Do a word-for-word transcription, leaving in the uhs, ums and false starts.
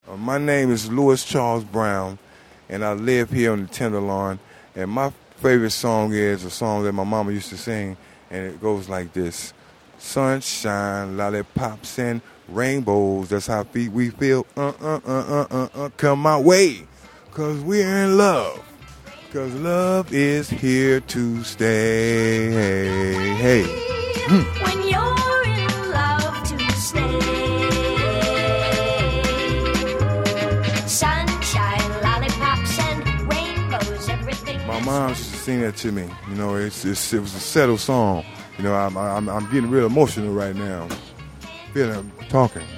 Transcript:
Uh, my name is Louis Charles Brown, and I live here on the Tenderloin. And my favorite song is a song that my mama used to sing, and it goes like this. Sunshine, lollipops, and rainbows, that's how we feel. Uh, uh, uh, uh, uh, uh, come my way, because we're in love. Because love is here to stay. Hey, hey. Hmm. When you're in love to stay. Sunshine, lollipops, and rainbows, everything. My mom used to sing that to me. You know, it's, it's it was a settled song. You know, I'm I'm I'm getting real emotional right now. Feeling, talking.